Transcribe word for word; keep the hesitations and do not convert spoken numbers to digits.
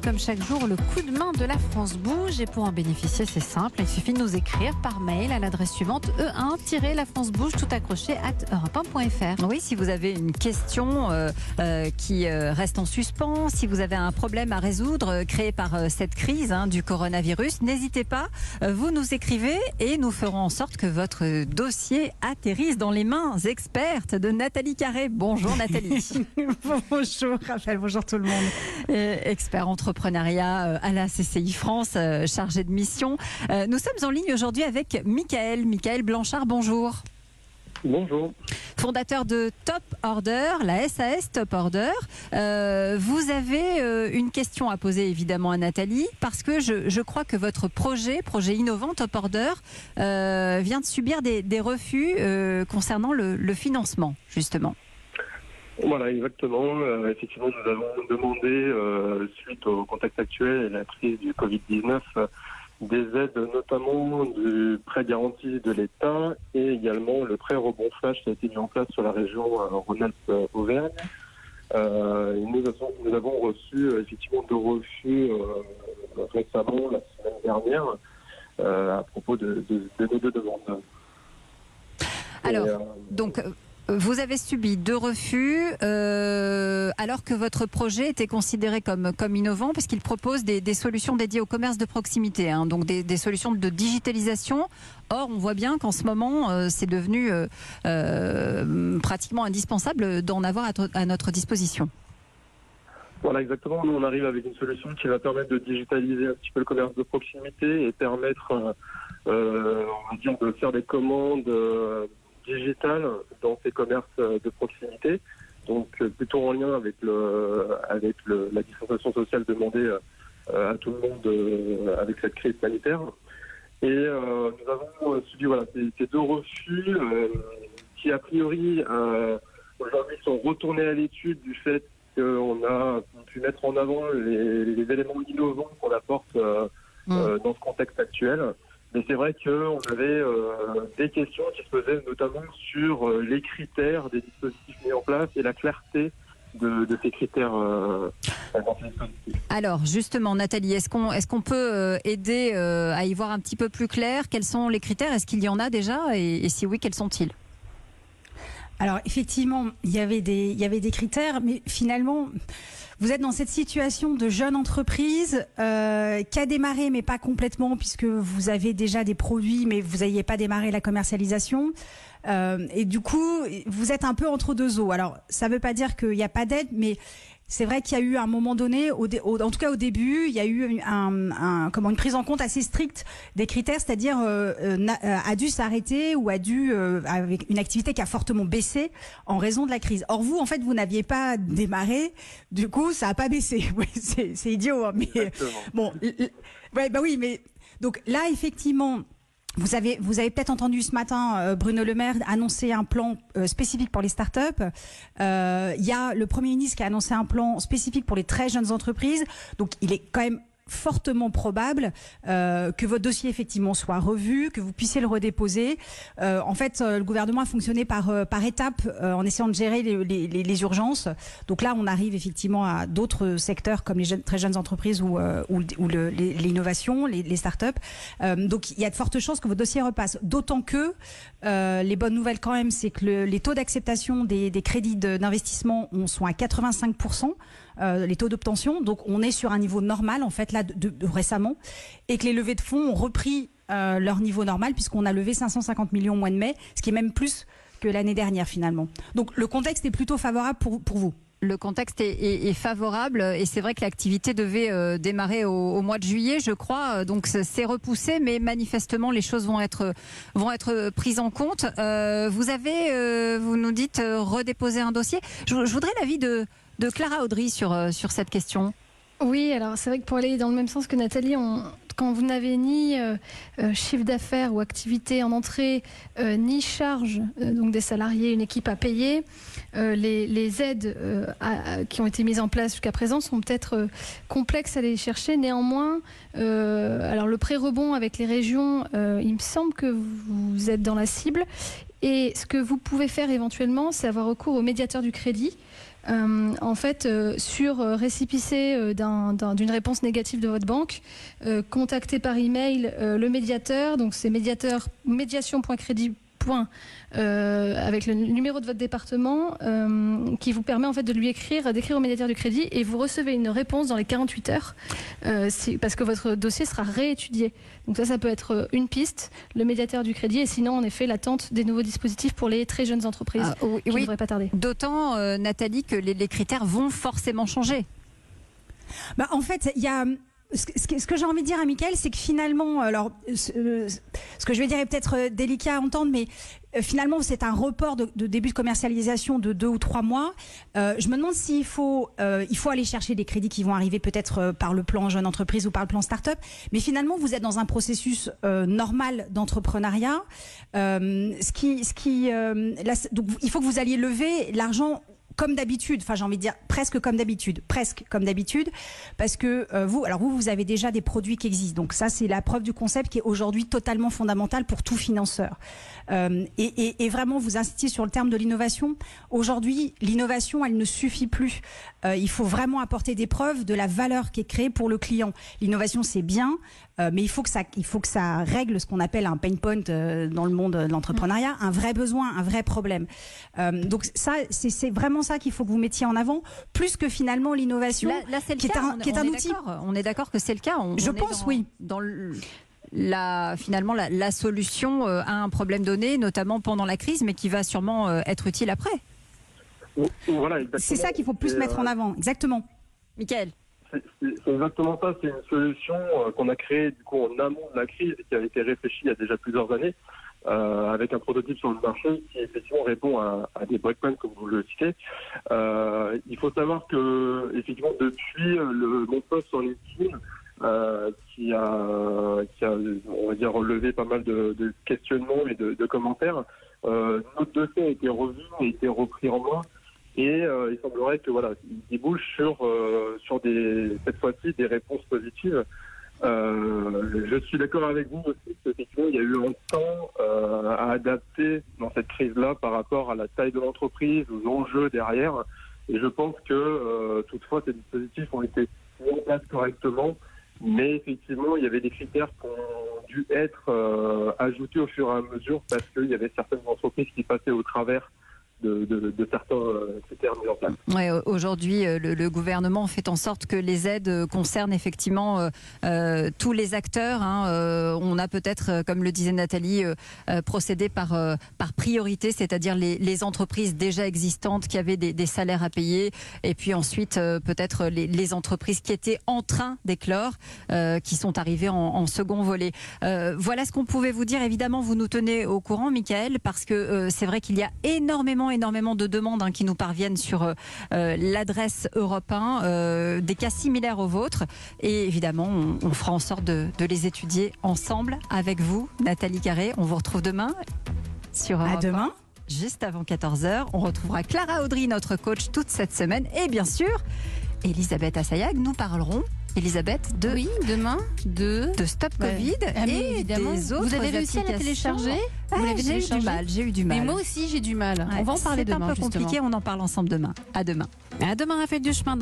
comme chaque jour, le coup de main de la France Bouge. Et pour en bénéficier, c'est simple. Il suffit de nous écrire par mail à l'adresse suivante e un tiret la france bouge tout accroché arobase europe un point f r. Oui, si vous avez une question euh, euh, qui euh, reste en suspens, si vous avez un problème à résoudre euh, créé par euh, cette crise hein, du coronavirus, n'hésitez pas. Euh, vous nous écrivez et nous ferons en sorte que votre dossier atterrisse dans les mains expertes de Nathalie Carré. Bonjour Nathalie. Bonjour Raphaël, bonjour tout le monde. Euh, expert entrepreneuriat à la C C I France, euh, chargé de mission. Euh, nous sommes en ligne aujourd'hui avec Michael. Michael Blanchard, bonjour. Bonjour. Fondateur de Top Order, la S A S Top Order. Euh, vous avez euh, une question à poser évidemment à Nathalie, parce que je, je crois que votre projet, projet innovant Top Order, euh, vient de subir des, des refus euh, concernant le, le financement, justement. Voilà, exactement. Euh, effectivement, nous avons demandé, euh, suite au contexte actuel et la crise du covid dix-neuf, euh, des aides, notamment du prêt garanti de l'État et également le prêt rebond flash qui a été mis en place sur la région euh, Rhône-Alpes-Auvergne. Euh, nous, avons, nous avons reçu euh, effectivement deux refus euh, récemment, la semaine dernière, euh, à propos de, de, de nos deux demandes. Alors, et, euh, donc... Vous avez subi deux refus euh, alors que votre projet était considéré comme, comme innovant parce qu'il propose des, des solutions dédiées au commerce de proximité, hein, donc des, des solutions de digitalisation. Or, on voit bien qu'en ce moment, euh, c'est devenu euh, euh, pratiquement indispensable d'en avoir à, à notre disposition. Voilà, exactement. Nous, on arrive avec une solution qui va permettre de digitaliser un petit peu le commerce de proximité et permettre, euh, euh, on va dire, de faire des commandes euh, digitales dans ces commerces de proximité. Donc, euh, plutôt en lien avec le, avec le, la distanciation sociale demandée euh, à tout le monde euh, avec cette crise sanitaire. Et euh, nous avons subi voilà, ces, ces deux refus euh, qui, a priori, euh, aujourd'hui sont retournés à l'étude du fait qu'on a pu mettre en avant les, les éléments innovants qu'on apporte euh, mmh. euh, dans ce contexte actuel. Mais c'est vrai qu'on avait euh, des questions qui se posaient notamment sur euh, les critères des dispositifs mis en place et la clarté de, de ces critères euh, dans ces dispositifs. Alors justement, Nathalie, est-ce qu'on, est-ce qu'on peut aider euh, à y voir un petit peu plus clair? Quels sont les critères? Est-ce qu'il y en a déjà? et, et si oui, quels sont-ils? Alors effectivement, il y avait des, il y avait des critères, mais finalement, vous êtes dans cette situation de jeune entreprise euh, qui a démarré, mais pas complètement, puisque vous avez déjà des produits, mais vous n'aviez pas démarré la commercialisation. Euh, et du coup, vous êtes un peu entre deux eaux. Alors, ça ne veut pas dire qu'il n'y a pas d'aide, mais c'est vrai qu'il y a eu à un moment donné, au dé, au, en tout cas au début, il y a eu un, un, comment, une prise en compte assez stricte des critères, c'est-à-dire euh, euh, a dû s'arrêter ou a dû, euh, avec une activité qui a fortement baissé en raison de la crise. Or vous, en fait, vous n'aviez pas démarré, du coup, ça n'a pas baissé. Oui, c'est, c'est idiot, hein, mais Exactement. Bon, ouais, bah oui, mais donc là, effectivement. Vous avez, vous avez peut-être entendu ce matin euh, Bruno Le Maire annoncer un plan euh, spécifique pour les startups. Euh, il y a le Premier ministre qui a annoncé un plan spécifique pour les très jeunes entreprises. Donc, il est quand même fortement probable euh, que votre dossier effectivement soit revu, que vous puissiez le redéposer. Euh, en fait, euh, le gouvernement a fonctionné par euh, par étapes euh, en essayant de gérer les, les, les, les urgences. Donc là, on arrive effectivement à d'autres secteurs comme les jeunes, très jeunes entreprises ou euh, ou, ou le, les, l'innovation, les, les startups. Euh, donc il y a de fortes chances que votre dossier repasse. D'autant que euh, les bonnes nouvelles quand même, c'est que le, les taux d'acceptation des, des crédits de, d'investissement on, sont à quatre-vingt-cinq pour cent. Euh, les taux d'obtention, donc on est sur un niveau normal en fait là de, de, de récemment, et que les levées de fonds ont repris euh, leur niveau normal puisqu'on a levé cinq cent cinquante millions au mois de mai, ce qui est même plus que l'année dernière finalement. Donc le contexte est plutôt favorable pour, pour vous. Le contexte est, est, est favorable et c'est vrai que l'activité devait euh, démarrer au, au mois de juillet, je crois. Donc c'est repoussé, mais manifestement les choses vont être vont être prises en compte. Euh, vous avez, euh, vous nous dites euh, redéposer un dossier. Je, je voudrais l'avis de de Clara Audry sur euh, sur cette question. Oui, alors c'est vrai que pour aller dans le même sens que Nathalie, on, quand vous n'avez ni euh, euh, chiffre d'affaires ou activité en entrée, euh, ni charge, euh, donc des salariés, une équipe à payer, euh, les, les aides euh, à, à, qui ont été mises en place jusqu'à présent sont peut-être euh, complexes à aller chercher. Néanmoins, euh, alors le pré-rebond avec les régions, euh, il me semble que vous êtes dans la cible. Et ce que vous pouvez faire éventuellement, c'est avoir recours au médiateur du crédit. euh, en fait, euh, sur euh, récépissé euh, d'un- d'un- d'une réponse négative de votre banque, euh, contactez par email euh, le médiateur. Donc c'est médiateur médiation point crédit. Euh, avec le numéro de votre département euh, qui vous permet en fait de lui écrire, d'écrire au médiateur du crédit et vous recevez une réponse dans les quarante-huit heures euh, si, parce que votre dossier sera réétudié. Donc ça, ça peut être une piste, le médiateur du crédit, et sinon en effet l'attente des nouveaux dispositifs pour les très jeunes entreprises Ah, oui, qui ne oui. devraient pas tarder. D'autant, euh, Nathalie, que les, les critères vont forcément changer. Bah, en fait, il y a. Ce que, ce que- ce que j'ai envie de dire à Mickaël, c'est que finalement, alors, ce, euh, ce que je vais dire est peut-être euh, délicat à entendre, mais euh, finalement, c'est un report de, de début de commercialisation de deux ou trois mois. Euh, je me demande s'il faut, euh, il faut aller chercher des crédits qui vont arriver peut-être euh, par le plan jeune entreprise ou par le plan start-up. Mais finalement, vous êtes dans un processus euh, normal d'entrepreneuriat. Euh, ce qui, ce qui, euh, là, c'est- donc, il faut que vous alliez lever l'argent comme d'habitude, enfin j'ai envie de dire presque comme d'habitude, presque comme d'habitude, parce que euh, vous, alors vous, vous avez déjà des produits qui existent, donc ça c'est la preuve du concept qui est aujourd'hui totalement fondamental pour tout financeur. Euh, et, et, et vraiment vous insistez sur le terme de l'innovation. Aujourd'hui, l'innovation, elle ne suffit plus. Euh, il faut vraiment apporter des preuves de la valeur qui est créée pour le client. L'innovation c'est bien, euh, mais il faut que ça, il faut que ça règle ce qu'on appelle un pain point euh, dans le monde de l'entrepreneuriat, un vrai besoin, un vrai problème. Euh, donc ça, c'est c'est vraiment ça qu'il faut que vous mettiez en avant, plus que finalement l'innovation. Là, là, c'est le qui est cas. un- on, qui est on un est outil. d'accord. On est d'accord que c'est le cas. On- Je on est pense, dans- oui. Dans le- la, finalement, la, la solution euh, à un problème donné, notamment pendant la crise, mais qui va sûrement euh, être utile après. Voilà, exactement. C'est ça qu'il faut plus Et, mettre euh, en avant, exactement. Michael. C'est c'est- c'est exactement ça. C'est une solution euh, qu'on a créée du coup en amont de la crise et qui avait été réfléchie il y a déjà plusieurs années, euh, avec un prototype sur le marché qui effectivement répond à, à des breakpoints comme vous le citez. Euh, il faut savoir que effectivement depuis euh, le mon post sur LinkedIn, euh, qui a qui a on va dire relevé pas mal de, de questionnements et de, de commentaires, euh, notre dossier a été revu, a été repris en main. Et euh, il semblerait que voilà, il débouche sur euh, sur des cette fois-ci des réponses positives. Euh, je suis d'accord avec vous aussi qu'effectivement il y a eu un temps euh, à adapter dans cette crise-là par rapport à la taille de l'entreprise, aux enjeux derrière. Et je pense que euh, toutefois ces dispositifs ont été mis en place correctement, mais effectivement il y avait des critères qui ont dû être euh, ajoutés au fur et à mesure parce qu'il y avait certaines entreprises qui passaient au travers De, de, de certains euh, critères mis en place. Ouais, aujourd'hui, euh, le, le gouvernement fait en sorte que les aides euh, concernent effectivement euh, euh, tous les acteurs. Hein. Euh, on a peut-être, euh, comme le disait Nathalie, euh, euh, procédé par, euh, par priorité, c'est-à-dire les, les entreprises déjà existantes qui avaient des, des salaires à payer, et puis ensuite euh, peut-être les, les entreprises qui étaient en train d'éclore, euh, qui sont arrivées en, en second volet. Euh, voilà ce qu'on pouvait vous dire. Évidemment, vous nous tenez au courant, Michael, parce que euh, c'est vrai qu'il y a énormément énormément de demandes hein, qui nous parviennent sur euh, l'adresse Europe un, euh, des cas similaires aux vôtres. Et évidemment, on, on fera en sorte de, de les étudier ensemble avec vous, Nathalie Carré. On vous retrouve demain sur Europe À demain. un, juste avant quatorze heures. On retrouvera Clara Audry, notre coach, toute cette semaine. Et bien sûr, Elisabeth Assayag. Nous parlerons, Elisabeth, de, Oui, demain, de... de Stop Ouais. Covid Ah, mais et évidemment. des autres Vous avez réussi à la applications. télécharger Ah, Vous l'avez j'ai eu du téléchargée mal, j'ai eu du mal. Mais moi aussi, j'ai du mal. Ouais, On va en parler c'est demain, un peu compliqué, justement. on en parle ensemble demain. À demain. À demain, Raphaël Duchemin.